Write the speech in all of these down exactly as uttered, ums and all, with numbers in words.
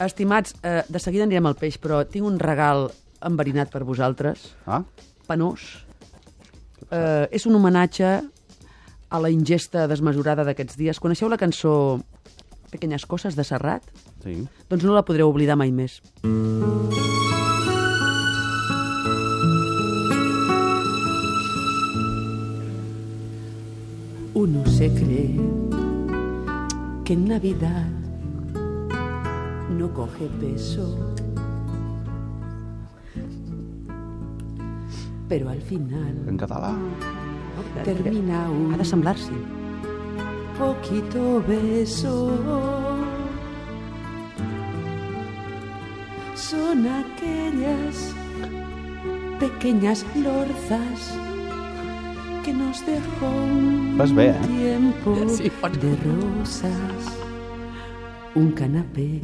Estimats, eh, de seguida anirem al peix, però tinc un regal enverinat per vosaltres. Ah? Penós. Eh, és un homenatge a la ingesta desmesurada d'aquests dies. Coneixeu la cançó Pequeñas coses de Serrat? Sí. Doncs no la podreu oblidar mai més. Uno se cree que en Navidad no coge peso, pero al final En català. termina un... Ha de semblar-s'hi. Poquito beso. Son aquellas pequeñas lorzas que nos dejó un Vas bé, eh? tiempo sí, de rosas, un canapé,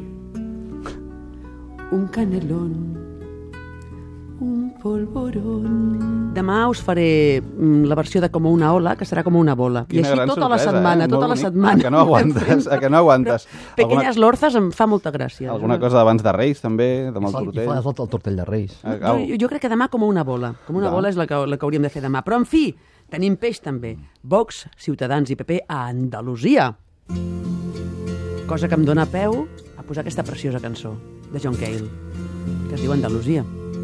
un canelón, un polvorón. Demà us faré la versió de Com una ola, que serà com una bola. Quina I així gran tota sorpresa, la setmana, eh? tota Molt la bonic. setmana. A que no aguantes, a que no aguantes. Pequeñas Alguna, lorzas em fa molta gràcia. alguna cosa d'abans de Reis, també, de I mal fa, i tortell. fa el tortell de Reis. Ah, Jo, jo crec que demà com una bola. Com una Va. bola és la que, la que hauríem de fer demà. Però, en fi, tenim peix també. Vox, Ciutadans i P P a Andalusia. Cosa que em dóna peu a posar aquesta preciosa cançó de John Cale, que es diu Andalusia.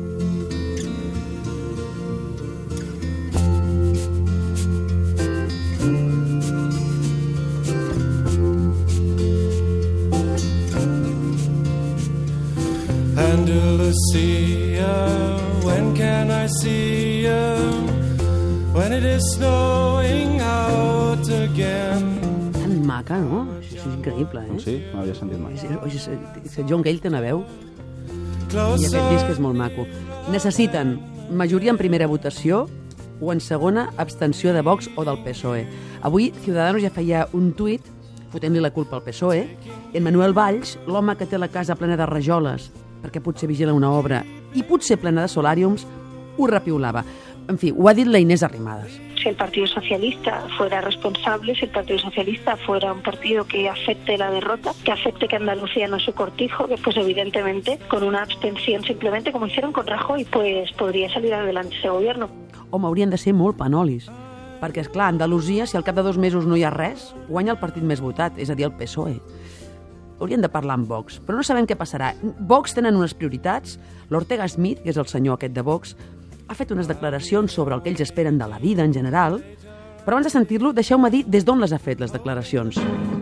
Andalusia, when can I see you? When it is snowing out again. Tan maca, no? Això és increïble, eh? Sí, no havia sentit mai. És, és, és, John Cale té una veu i aquest disc és molt maco. Necessiten majoria en primera votació o en segona abstenció de Vox o del P S O E. Avui Ciudadanos ja feia un tuit fotent-li la culpa al P S O E. En Manuel Valls, l'home que té la casa plena de rajoles perquè potser vigila una obra i potser plena de solàriums, ho repiulava. En fi, ho ha dit la Inés Arrimadas. Si el Partido Socialista fuera responsable, si el Partido Socialista fuera un partido que afecte la derrota, que afecte que Andalucía no es su cortijo, pues evidentemente con una abstención simplemente como hicieron con Rajoy, pues podría salir adelante ese gobierno. Home, haurien de ser molt panolis. Perquè, és clar, Andalusia, si al cap de dos mesos no hi ha res, guanya el partit més votat, és a dir, el P S O E. Haurien de parlar amb Vox, però no sabem què passarà. Vox tenen unes prioritats. L'Ortega Smith, que és el senyor aquest de Vox, ha fet unes declaracions sobre el que ells esperen de la vida en general, però abans de sentir-lo, deixeu-me dir des d'on les ha fet, les declaracions.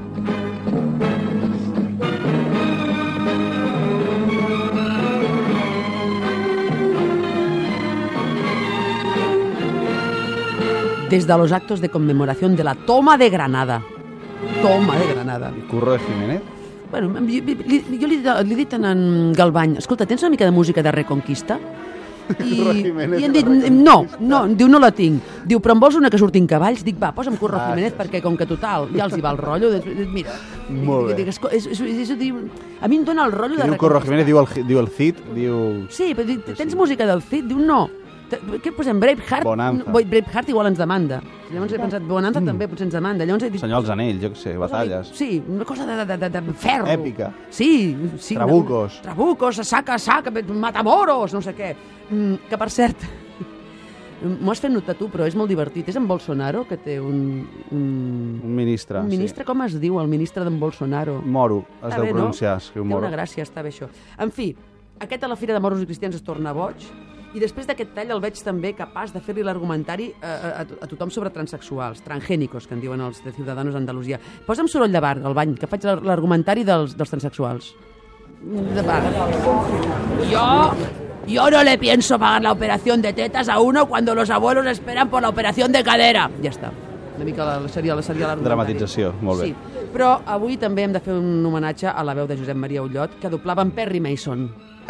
Des de los actos de conmemoración de la toma de Granada. Toma de Granada. I Curro de Jiménez? Bueno, jo, li, jo li, li he dit en, en Galvany, escolta, tens una mica de música de Reconquista? I, Curro Jiménez i hem de dit, Reconquista. no, no, diu, no la tinc. Diu, però em vols una que surtin cavalls? Dic, va, posa'm Curro Ah, Jiménez, sí, perquè com que total, ja els hi va el rotllo. Després, mira, Molt bé. dic, esco- és, és, és, és, a mi em dona el rotllo de Diu Curro Reconquista. Jiménez, diu el, diu el Cid, diu... Sí, però dic, tens música del Cid? Diu, no. Te- Què posem? Braveheart? Bonanza. No, Braveheart igual ens demanda. Llavors he pensat, Bonanza mm. també potser ens demanda. Llavors he dit, Senyor dels Anells, jo què sé, batalles. sí, una cosa de, de, de, de ferro. Èpica. Sí, sí. Trabucos. No, trabucos, saca, saca, matamoros, no sé què. Mm, que, per cert, m'ho has fet notar tu, però és molt divertit. És en Bolsonaro, que té un... Un, Un ministre, un ministre, com es diu, el ministre d'en Bolsonaro? sí. Moro, has Està de bé, no? pronunciar, escriu Té Moro. una gràcia, està bé això. En fi, aquest a la Fira de Moros i Cristians es torna boig, i després d'aquest tall el veig també capaç de fer-li l'argumentari a, a, a tothom sobre transexuals, transgènicos, que en diuen els de Ciudadanos d'Andalusia. Posa'm soroll de bar, al bany, que faig l'argumentari dels, dels transexuals. De bar. Yo, yo no le pienso pagar la operación de tetas a uno cuando los abuelos esperan por la operación de cadera. Ja està. Una mica la, seria, la, seria l'argumentari. Dramatització, molt bé. Sí, però avui també hem de fer un homenatge a la veu de Josep Maria Ullot, que doblava en Perry Mason.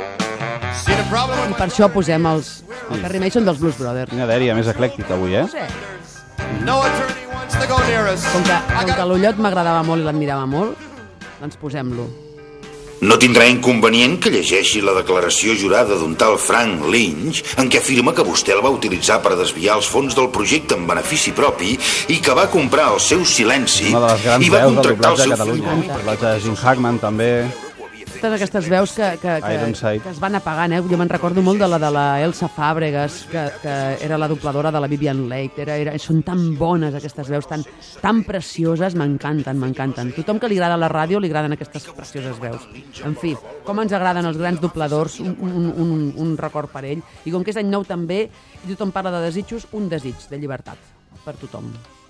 I per això posem els, el Perry Mason dels Blues Brothers. Quina dèria més eclèctica avui, eh? Sí. No attorney wants to go near us. Com que, com que l'Ullot m'agradava molt i l'admirava molt, doncs posem-lo. No tindrà inconvenient que llegeixi la declaració jurada d'un tal Frank Lynch en què afirma que vostè el va utilitzar per desviar els fons del projecte en benefici propi i que va comprar el seu silenci Una de les grans i va veus del contractar el doblatge a seu Catalunya. fill. El doblatge de Jim Hackman, també. totes aquestes veus que, que, que, Ironside. que es van apagant, eh? Jo me'n recordo molt de la de la Elsa Fàbregas, que, que era la dobladora de la Vivian Leigh. Era, era, són tan bones aquestes veus, tan, tan precioses, m'encanten, m'encanten. Tothom que li agrada la ràdio li agraden aquestes precioses veus. En fi, com ens agraden els grans dobladors, un, un, un, un record per ell. I com que és any nou també, i tothom parla de desitjos, un desig de llibertat per tothom.